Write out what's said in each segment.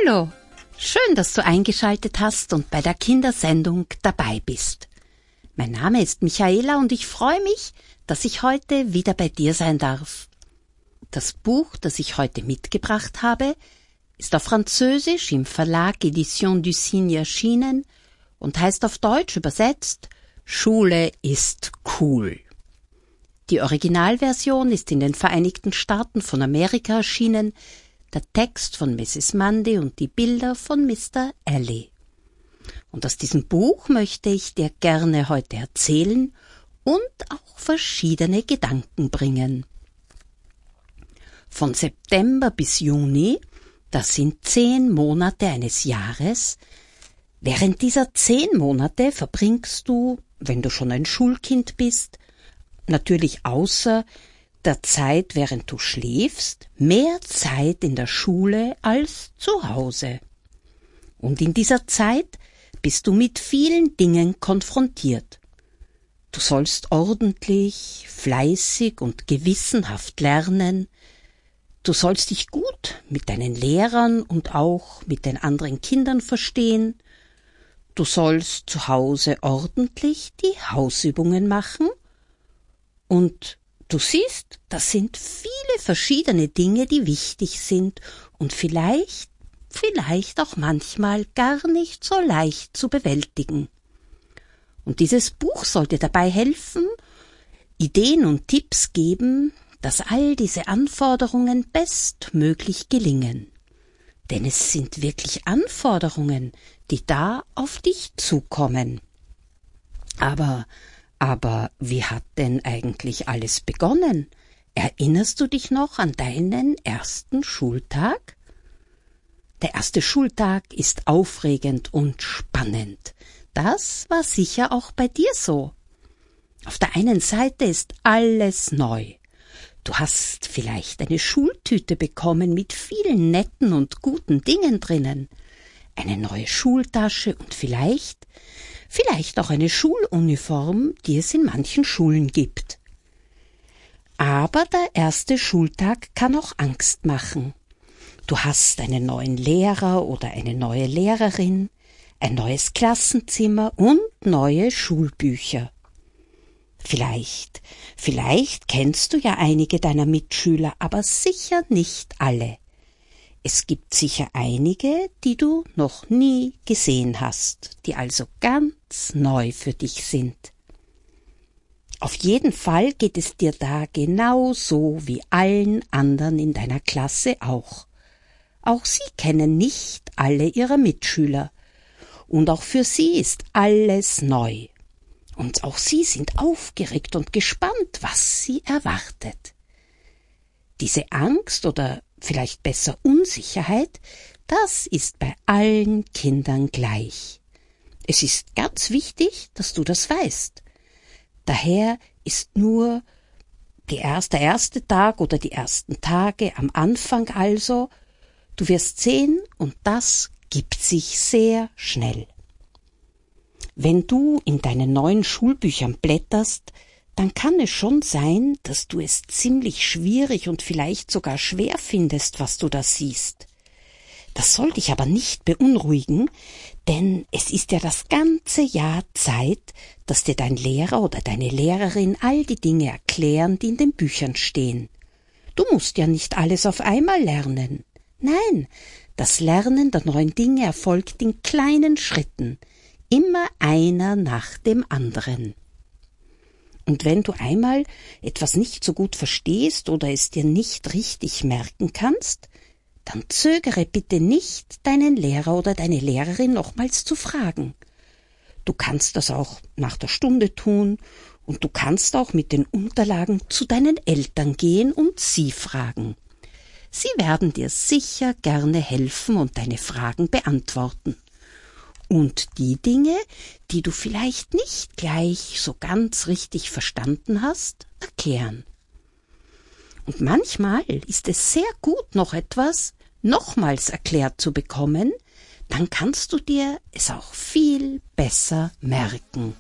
Hallo, schön, dass du eingeschaltet hast und bei der Kindersendung dabei bist. Mein Name ist Michaela und ich freue mich, dass ich heute wieder bei dir sein darf. Das Buch, das ich heute mitgebracht habe, ist auf Französisch im Verlag Edition du Cygne erschienen und heißt auf Deutsch übersetzt Schule ist cool. Die Originalversion ist in den Vereinigten Staaten von Amerika erschienen, der Text von Mrs. Mundy und die Bilder von Mr. Alley. Und aus diesem Buch möchte ich dir gerne heute erzählen und auch verschiedene Gedanken bringen. Von September bis Juni, das sind 10 Monate eines Jahres, während dieser 10 Monate verbringst du, wenn du schon ein Schulkind bist, natürlich außer der Zeit, während du schläfst, mehr Zeit in der Schule als zu Hause. Und in dieser Zeit bist du mit vielen Dingen konfrontiert. Du sollst ordentlich, fleißig und gewissenhaft lernen. Du sollst dich gut mit deinen Lehrern und auch mit den anderen Kindern verstehen. Du sollst zu Hause ordentlich die Hausübungen machen. Und du siehst, das sind viele verschiedene Dinge, die wichtig sind und vielleicht auch manchmal gar nicht so leicht zu bewältigen. Und dieses Buch soll dir dabei helfen, Ideen und Tipps geben, dass all diese Anforderungen bestmöglich gelingen. Denn es sind wirklich Anforderungen, die da auf dich zukommen. Aber wie hat denn eigentlich alles begonnen? Erinnerst du dich noch an deinen ersten Schultag? Der erste Schultag ist aufregend und spannend. Das war sicher auch bei dir so. Auf der einen Seite ist alles neu. Du hast vielleicht eine Schultüte bekommen mit vielen netten und guten Dingen drinnen, eine neue Schultasche und vielleicht auch eine Schuluniform, die es in manchen Schulen gibt. Aber der erste Schultag kann auch Angst machen. Du hast einen neuen Lehrer oder eine neue Lehrerin, ein neues Klassenzimmer und neue Schulbücher. Vielleicht kennst du ja einige deiner Mitschüler, aber sicher nicht alle. Es gibt sicher einige, die du noch nie gesehen hast, die also ganz neu für dich sind. Auf jeden Fall geht es dir da genauso wie allen anderen in deiner Klasse auch. Auch sie kennen nicht alle ihrer Mitschüler. Und auch für sie ist alles neu. Und auch sie sind aufgeregt und gespannt, was sie erwartet. Diese Angst oder vielleicht besser Unsicherheit, das ist bei allen Kindern gleich. Es ist ganz wichtig, dass du das weißt. Daher ist nur der erste Tag oder die ersten Tage am Anfang also, du wirst sehen, und das gibt sich sehr schnell. Wenn du in deinen neuen Schulbüchern blätterst, dann kann es schon sein, dass du es ziemlich schwierig und vielleicht sogar schwer findest, was du da siehst. Das soll dich aber nicht beunruhigen, denn es ist ja das ganze Jahr Zeit, dass dir dein Lehrer oder deine Lehrerin all die Dinge erklären, die in den Büchern stehen. Du musst ja nicht alles auf einmal lernen. Nein, das Lernen der neuen Dinge erfolgt in kleinen Schritten, immer einer nach dem anderen. Und wenn du einmal etwas nicht so gut verstehst oder es dir nicht richtig merken kannst, dann zögere bitte nicht, deinen Lehrer oder deine Lehrerin nochmals zu fragen. Du kannst das auch nach der Stunde tun und du kannst auch mit den Unterlagen zu deinen Eltern gehen und sie fragen. Sie werden dir sicher gerne helfen und deine Fragen beantworten. Und die Dinge, die du vielleicht nicht gleich so ganz richtig verstanden hast, erklären. Und manchmal ist es sehr gut, noch etwas nochmals erklärt zu bekommen, dann kannst du dir es auch viel besser merken.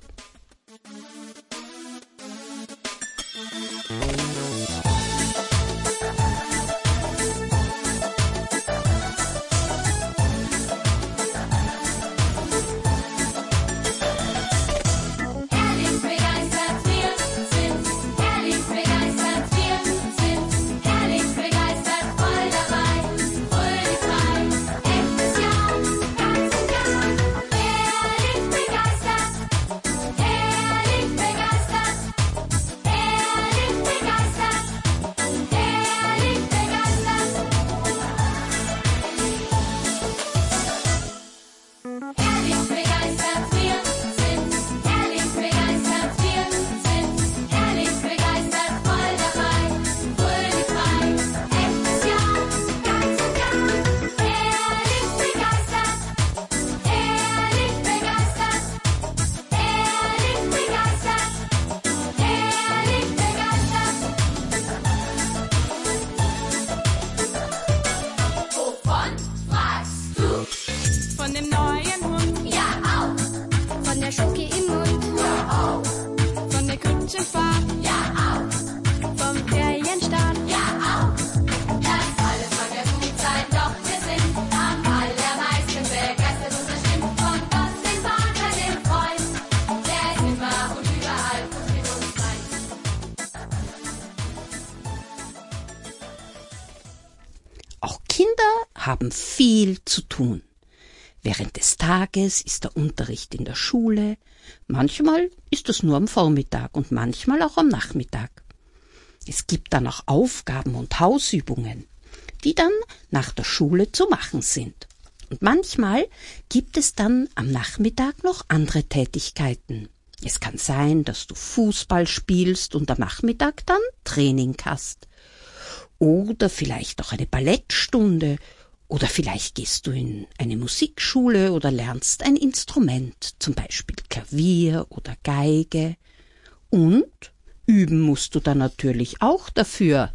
Kinder haben viel zu tun. Während des Tages ist der Unterricht in der Schule, manchmal ist es nur am Vormittag und manchmal auch am Nachmittag. Es gibt dann auch Aufgaben und Hausübungen, die dann nach der Schule zu machen sind. Und manchmal gibt es dann am Nachmittag noch andere Tätigkeiten. Es kann sein, dass du Fußball spielst und am Nachmittag dann Training hast. Oder vielleicht auch eine Ballettstunde. Oder vielleicht gehst du in eine Musikschule oder lernst ein Instrument, zum Beispiel Klavier oder Geige. Und üben musst du dann natürlich auch dafür.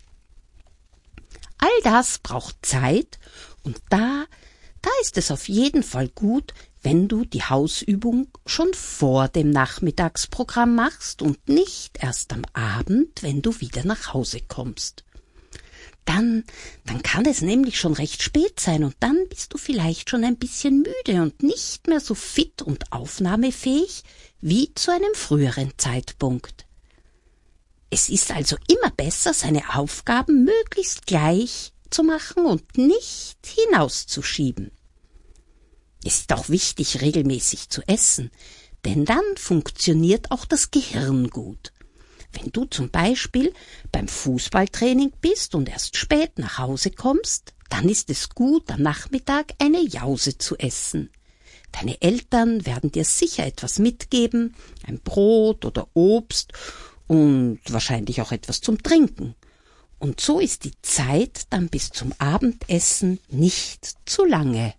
All das braucht Zeit und da ist es auf jeden Fall gut, wenn du die Hausübung schon vor dem Nachmittagsprogramm machst und nicht erst am Abend, wenn du wieder nach Hause kommst. Dann kann es nämlich schon recht spät sein und dann bist du vielleicht schon ein bisschen müde und nicht mehr so fit und aufnahmefähig wie zu einem früheren Zeitpunkt. Es ist also immer besser, seine Aufgaben möglichst gleich zu machen und nicht hinauszuschieben. Es ist auch wichtig, regelmäßig zu essen, denn dann funktioniert auch das Gehirn gut. Wenn du zum Beispiel beim Fußballtraining bist und erst spät nach Hause kommst, dann ist es gut, am Nachmittag eine Jause zu essen. Deine Eltern werden dir sicher etwas mitgeben, ein Brot oder Obst und wahrscheinlich auch etwas zum Trinken. Und so ist die Zeit dann bis zum Abendessen nicht zu lange.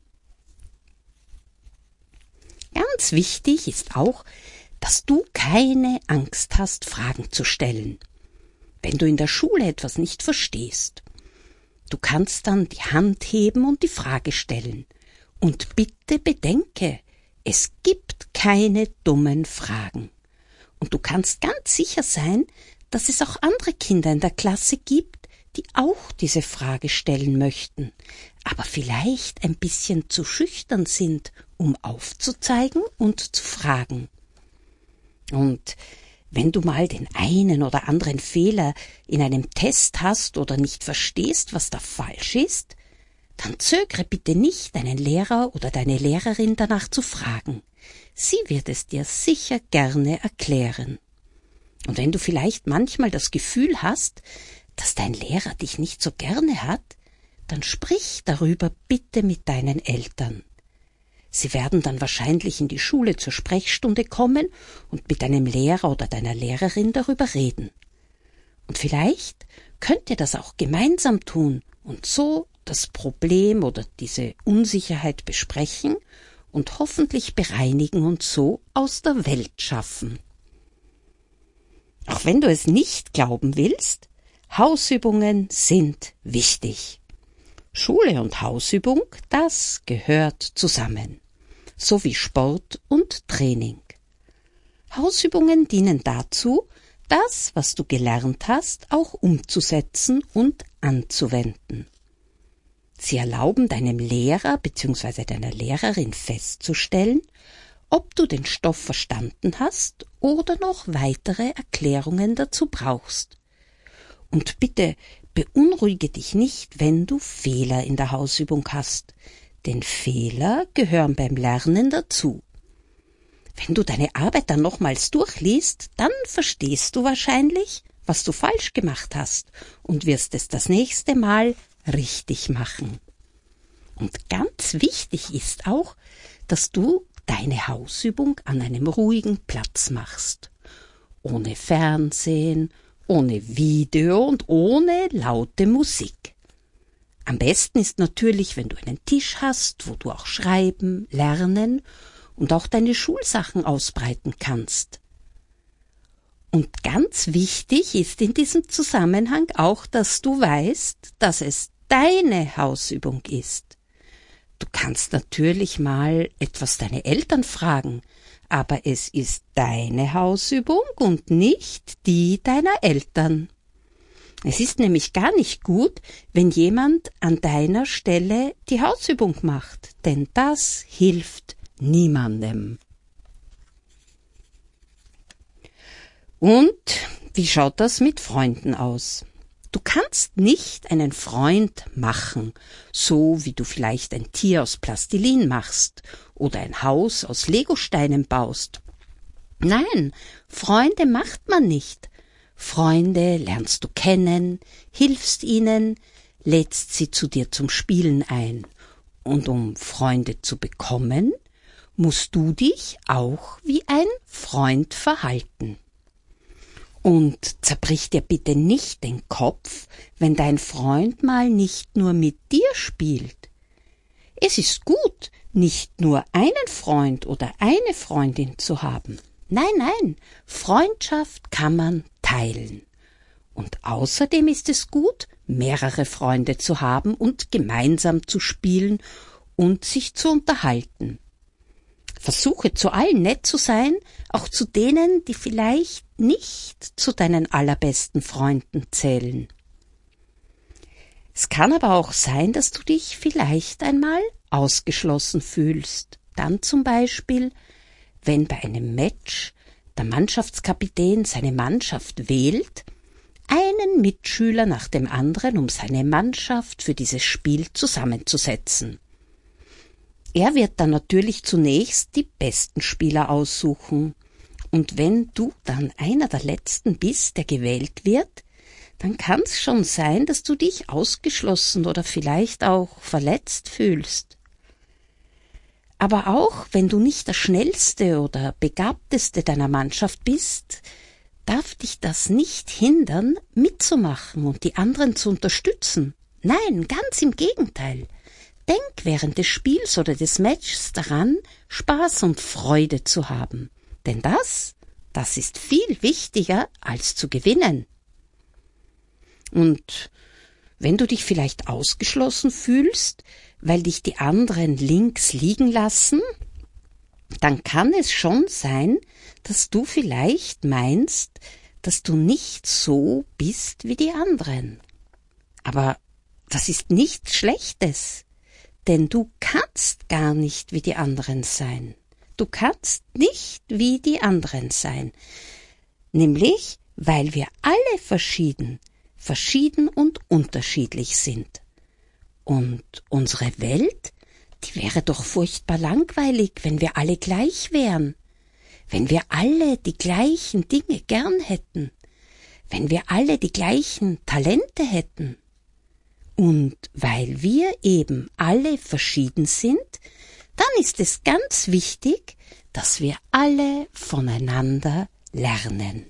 Ganz wichtig ist auch, dass du keine Angst hast, Fragen zu stellen. Wenn du in der Schule etwas nicht verstehst, du kannst dann die Hand heben und die Frage stellen. Und bitte bedenke, es gibt keine dummen Fragen. Und du kannst ganz sicher sein, dass es auch andere Kinder in der Klasse gibt, die auch diese Frage stellen möchten, aber vielleicht ein bisschen zu schüchtern sind, um aufzuzeigen und zu fragen. Und wenn du mal den einen oder anderen Fehler in einem Test hast oder nicht verstehst, was da falsch ist, dann zögere bitte nicht, deinen Lehrer oder deine Lehrerin danach zu fragen. Sie wird es dir sicher gerne erklären. Und wenn du vielleicht manchmal das Gefühl hast, dass dein Lehrer dich nicht so gerne hat, dann sprich darüber bitte mit deinen Eltern. Sie werden dann wahrscheinlich in die Schule zur Sprechstunde kommen und mit deinem Lehrer oder deiner Lehrerin darüber reden. Und vielleicht könnt ihr das auch gemeinsam tun und so das Problem oder diese Unsicherheit besprechen und hoffentlich bereinigen und so aus der Welt schaffen. Auch wenn du es nicht glauben willst, Hausübungen sind wichtig. Schule und Hausübung, das gehört zusammen, so wie Sport und Training. Hausübungen dienen dazu, das, was du gelernt hast, auch umzusetzen und anzuwenden. Sie erlauben deinem Lehrer bzw. deiner Lehrerin festzustellen, ob du den Stoff verstanden hast oder noch weitere Erklärungen dazu brauchst. Und bitte beunruhige dich nicht, wenn du Fehler in der Hausübung hast, denn Fehler gehören beim Lernen dazu. Wenn du deine Arbeit dann nochmals durchliest, dann verstehst du wahrscheinlich, was du falsch gemacht hast und wirst es das nächste Mal richtig machen. Und ganz wichtig ist auch, dass du deine Hausübung an einem ruhigen Platz machst. Ohne Fernsehen, ohne Video und ohne laute Musik. Am besten ist natürlich, wenn du einen Tisch hast, wo du auch schreiben, lernen und auch deine Schulsachen ausbreiten kannst. Und ganz wichtig ist in diesem Zusammenhang auch, dass du weißt, dass es deine Hausübung ist. Du kannst natürlich mal etwas deine Eltern fragen, aber es ist deine Hausübung und nicht die deiner Eltern. Es ist nämlich gar nicht gut, wenn jemand an deiner Stelle die Hausübung macht, denn das hilft niemandem. Und wie schaut das mit Freunden aus? Du kannst nicht einen Freund machen, so wie du vielleicht ein Tier aus Plastilin machst oder ein Haus aus Legosteinen baust. Nein, Freunde macht man nicht. Freunde lernst du kennen, hilfst ihnen, lädst sie zu dir zum Spielen ein. Und um Freunde zu bekommen, musst du dich auch wie ein Freund verhalten. Und zerbrich dir bitte nicht den Kopf, wenn dein Freund mal nicht nur mit dir spielt. Es ist gut, nicht nur einen Freund oder eine Freundin zu haben. Nein, Freundschaft kann man teilen. Und außerdem ist es gut, mehrere Freunde zu haben und gemeinsam zu spielen und sich zu unterhalten. Versuche zu allen nett zu sein, auch zu denen, die vielleicht nicht zu deinen allerbesten Freunden zählen. Es kann aber auch sein, dass du dich vielleicht einmal ausgeschlossen fühlst. Dann zum Beispiel, wenn bei einem Match der Mannschaftskapitän seine Mannschaft wählt, einen Mitschüler nach dem anderen, um seine Mannschaft für dieses Spiel zusammenzusetzen. Er wird dann natürlich zunächst die besten Spieler aussuchen. Und wenn du dann einer der Letzten bist, der gewählt wird, dann kann es schon sein, dass du dich ausgeschlossen oder vielleicht auch verletzt fühlst. Aber auch wenn du nicht der Schnellste oder Begabteste deiner Mannschaft bist, darf dich das nicht hindern, mitzumachen und die anderen zu unterstützen. Nein, ganz im Gegenteil. Denk während des Spiels oder des Matches daran, Spaß und Freude zu haben. Denn das ist viel wichtiger als zu gewinnen. Und wenn du dich vielleicht ausgeschlossen fühlst, weil dich die anderen links liegen lassen, dann kann es schon sein, dass du vielleicht meinst, dass du nicht so bist wie die anderen. Aber das ist nichts Schlechtes, denn du kannst gar nicht wie die anderen sein. Du kannst nicht wie die anderen sein, nämlich weil wir alle verschieden und unterschiedlich sind. Und unsere Welt, die wäre doch furchtbar langweilig, wenn wir alle gleich wären, wenn wir alle die gleichen Dinge gern hätten, wenn wir alle die gleichen Talente hätten. Und weil wir eben alle verschieden sind, dann ist es ganz wichtig, dass wir alle voneinander lernen.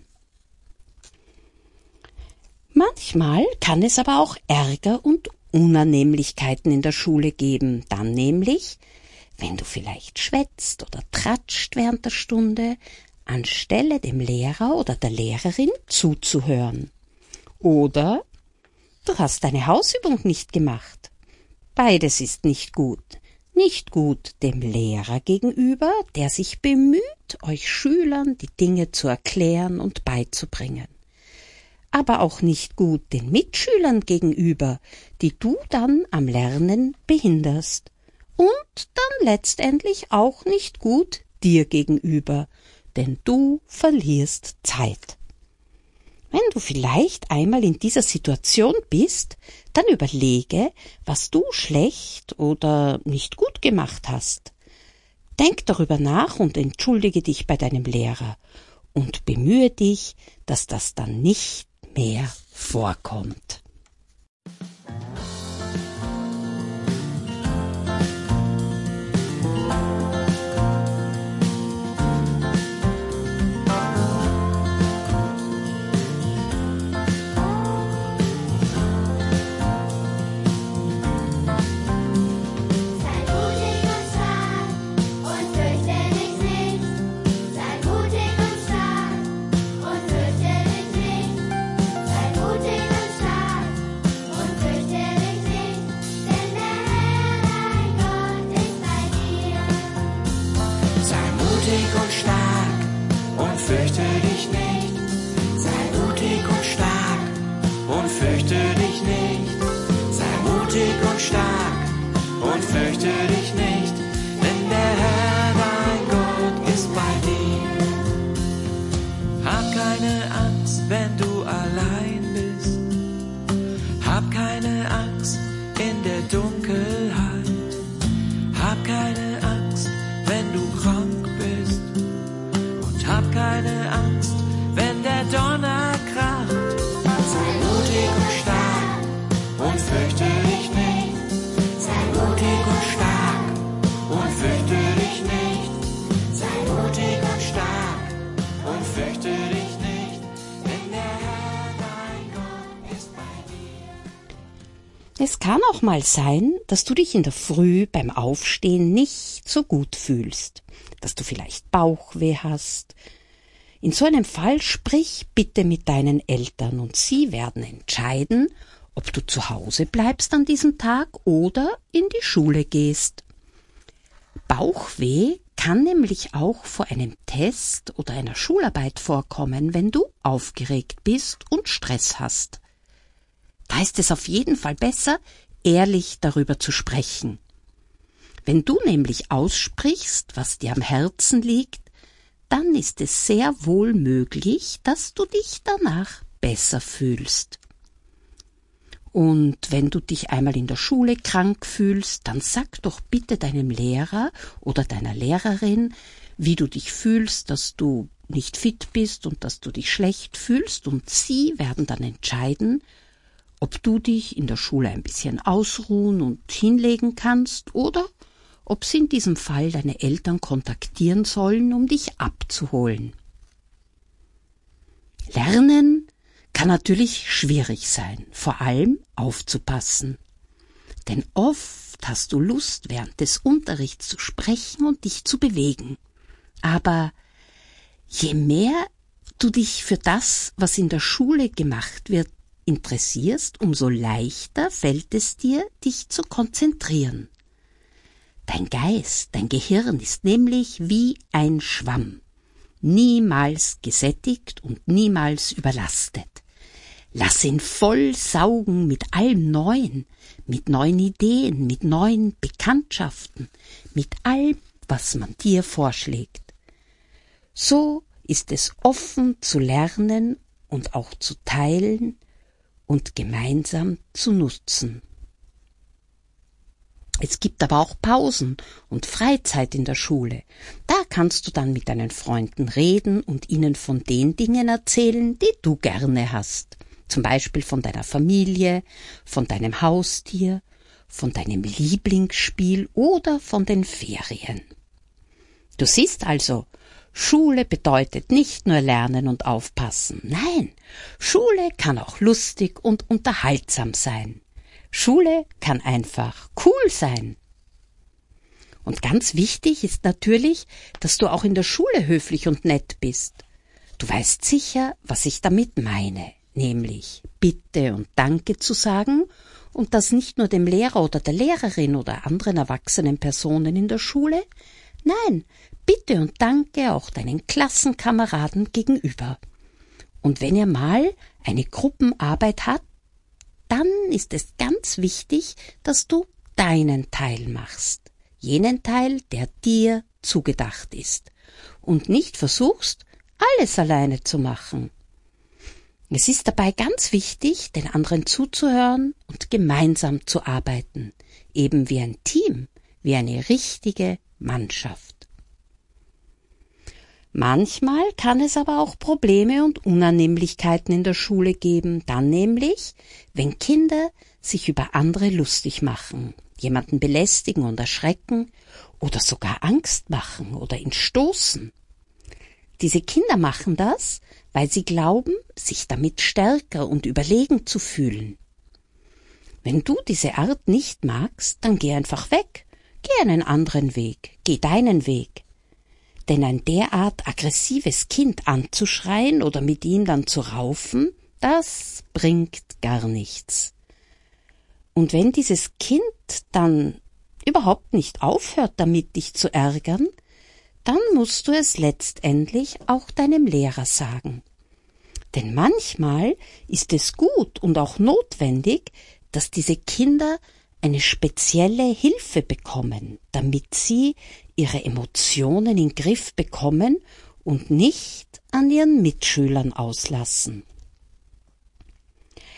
Manchmal kann es aber auch Ärger und Unannehmlichkeiten in der Schule geben, dann nämlich, wenn du vielleicht schwätzt oder tratscht während der Stunde, anstelle dem Lehrer oder der Lehrerin zuzuhören. Oder du hast deine Hausübung nicht gemacht. Beides ist nicht gut. Nicht gut dem Lehrer gegenüber, der sich bemüht, euch Schülern die Dinge zu erklären und beizubringen. Aber auch nicht gut den Mitschülern gegenüber, die du dann am Lernen behinderst. Und dann letztendlich auch nicht gut dir gegenüber, denn du verlierst Zeit. Wenn du vielleicht einmal in dieser Situation bist, dann überlege, was du schlecht oder nicht gut gemacht hast. Denk darüber nach und entschuldige dich bei deinem Lehrer und bemühe dich, dass das dann nicht mehr vorkommt. Sei mutig und stark. Hab keine Angst in der Dunkelheit. Hab keine Angst, wenn du krank bist. Und hab keine Angst, wenn der Donner kracht. Sei mutig und stark und fürchte dich nicht. Sei mutig und stark und fürchte dich nicht. Sei mutig und stark und fürchte dich nicht. Denn der Herr, dein Gott, ist bei dir. Es kann auch mal sein, dass du dich in der Früh beim Aufstehen nicht so gut fühlst, dass du vielleicht Bauchweh hast. In so einem Fall sprich bitte mit deinen Eltern und sie werden entscheiden, ob du zu Hause bleibst an diesem Tag oder in die Schule gehst. Bauchweh kann nämlich auch vor einem Test oder einer Schularbeit vorkommen, wenn du aufgeregt bist und Stress hast. Da ist es auf jeden Fall besser, ehrlich darüber zu sprechen. Wenn du nämlich aussprichst, was dir am Herzen liegt, dann ist es sehr wohl möglich, dass du dich danach besser fühlst. Und wenn du dich einmal in der Schule krank fühlst, dann sag doch bitte deinem Lehrer oder deiner Lehrerin, wie du dich fühlst, dass du nicht fit bist und dass du dich schlecht fühlst, und sie werden dann entscheiden, ob du dich in der Schule ein bisschen ausruhen und hinlegen kannst oder ob sie in diesem Fall deine Eltern kontaktieren sollen, um dich abzuholen. Lernen kann natürlich schwierig sein, vor allem aufzupassen. Denn oft hast du Lust, während des Unterrichts zu sprechen und dich zu bewegen. Aber je mehr du dich für das, was in der Schule gemacht wird, interessierst, umso leichter fällt es dir, dich zu konzentrieren. Dein Geist, dein Gehirn ist nämlich wie ein Schwamm, niemals gesättigt und niemals überlastet. Lass ihn voll saugen mit allem Neuen, mit neuen Ideen, mit neuen Bekanntschaften, mit allem, was man dir vorschlägt. So ist es offen zu lernen und auch zu teilen und gemeinsam zu nutzen. Es gibt aber auch Pausen und Freizeit in der Schule. Da kannst du dann mit deinen Freunden reden und ihnen von den Dingen erzählen, die du gerne hast. Zum Beispiel von deiner Familie, von deinem Haustier, von deinem Lieblingsspiel oder von den Ferien. Du siehst also, Schule bedeutet nicht nur lernen und aufpassen. Nein, Schule kann auch lustig und unterhaltsam sein. Schule kann einfach cool sein. Und ganz wichtig ist natürlich, dass du auch in der Schule höflich und nett bist. Du weißt sicher, was ich damit meine, nämlich Bitte und Danke zu sagen und das nicht nur dem Lehrer oder der Lehrerin oder anderen erwachsenen Personen in der Schule, nein, Bitte und Danke auch deinen Klassenkameraden gegenüber. Und wenn ihr mal eine Gruppenarbeit habt, dann ist es ganz wichtig, dass du deinen Teil machst, jenen Teil, der dir zugedacht ist, und nicht versuchst, alles alleine zu machen. Es ist dabei ganz wichtig, den anderen zuzuhören und gemeinsam zu arbeiten, eben wie ein Team, wie eine richtige Mannschaft. Manchmal kann es aber auch Probleme und Unannehmlichkeiten in der Schule geben, dann nämlich, wenn Kinder sich über andere lustig machen, jemanden belästigen und erschrecken oder sogar Angst machen oder ihn stoßen. Diese Kinder machen das, weil sie glauben, sich damit stärker und überlegen zu fühlen. Wenn du diese Art nicht magst, dann geh einfach weg, geh einen anderen Weg, geh deinen Weg. Denn ein derart aggressives Kind anzuschreien oder mit ihm dann zu raufen, das bringt gar nichts. Und wenn dieses Kind dann überhaupt nicht aufhört, damit dich zu ärgern, dann musst du es letztendlich auch deinem Lehrer sagen. Denn manchmal ist es gut und auch notwendig, dass diese Kinder eine spezielle Hilfe bekommen, damit sie ihre Emotionen in den Griff bekommen und nicht an ihren Mitschülern auslassen.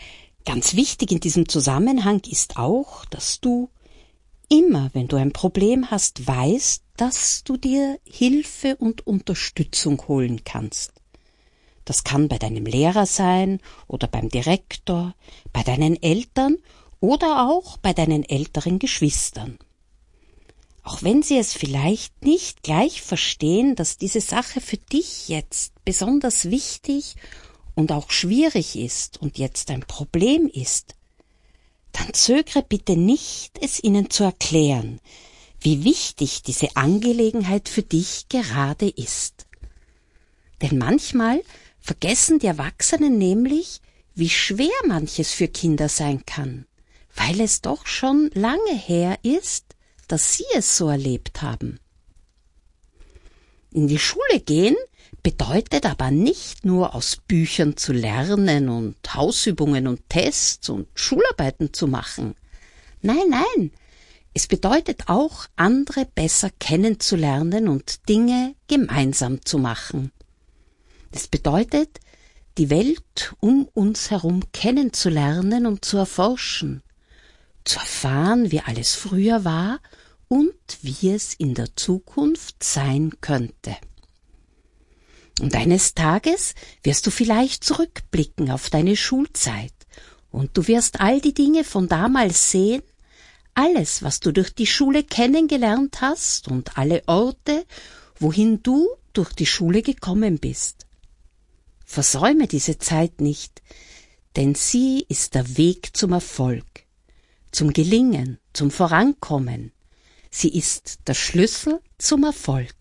Ganz wichtig in diesem Zusammenhang ist auch, dass du immer, wenn du ein Problem hast, weißt, dass du dir Hilfe und Unterstützung holen kannst. Das kann bei deinem Lehrer sein oder beim Direktor, bei deinen Eltern oder auch bei deinen älteren Geschwistern. Auch wenn sie es vielleicht nicht gleich verstehen, dass diese Sache für dich jetzt besonders wichtig und auch schwierig ist und jetzt ein Problem ist, dann zögere bitte nicht, es ihnen zu erklären, wie wichtig diese Angelegenheit für dich gerade ist. Denn manchmal vergessen die Erwachsenen nämlich, wie schwer manches für Kinder sein kann, weil es doch schon lange her ist, dass sie es so erlebt haben. In die Schule gehen bedeutet aber nicht nur aus Büchern zu lernen und Hausübungen und Tests und Schularbeiten zu machen. Nein, es bedeutet auch, andere besser kennenzulernen und Dinge gemeinsam zu machen. Es bedeutet, die Welt um uns herum kennenzulernen und zu erforschen, zu erfahren, wie alles früher war und wie es in der Zukunft sein könnte. Und eines Tages wirst du vielleicht zurückblicken auf deine Schulzeit und du wirst all die Dinge von damals sehen, alles, was du durch die Schule kennengelernt hast und alle Orte, wohin du durch die Schule gekommen bist. Versäume diese Zeit nicht, denn sie ist der Weg zum Erfolg, zum Gelingen, zum Vorankommen. Sie ist der Schlüssel zum Erfolg.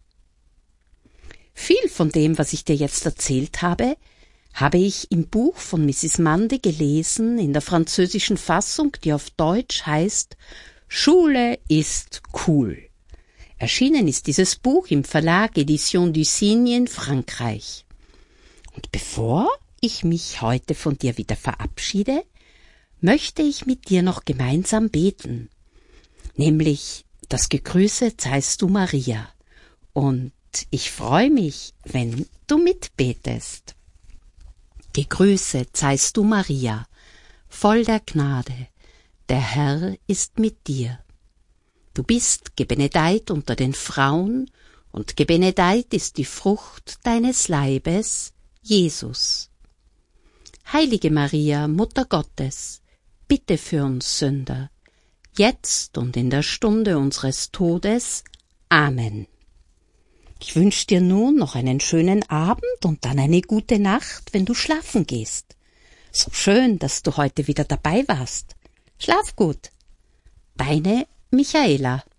Viel von dem, was ich dir jetzt erzählt habe ich im Buch von Mrs. Mundy gelesen, in der französischen Fassung, die auf Deutsch heißt »Schule ist cool«. Erschienen ist dieses Buch im Verlag Edition du Cygne in Frankreich. Und bevor ich mich heute von dir wieder verabschiede, möchte ich mit dir noch gemeinsam beten, nämlich das Gegrüßet seist du Maria, und ich freue mich, wenn du mitbetest. Gegrüßet seist du Maria, voll der Gnade, der Herr ist mit dir. Du bist gebenedeit unter den Frauen, und gebenedeit ist die Frucht deines Leibes, Jesus. Heilige Maria, Mutter Gottes, bitte für uns Sünder, jetzt und in der Stunde unseres Todes. Amen. Ich wünsche dir nun noch einen schönen Abend und dann eine gute Nacht, wenn du schlafen gehst. So schön, dass du heute wieder dabei warst. Schlaf gut. Deine Michaela.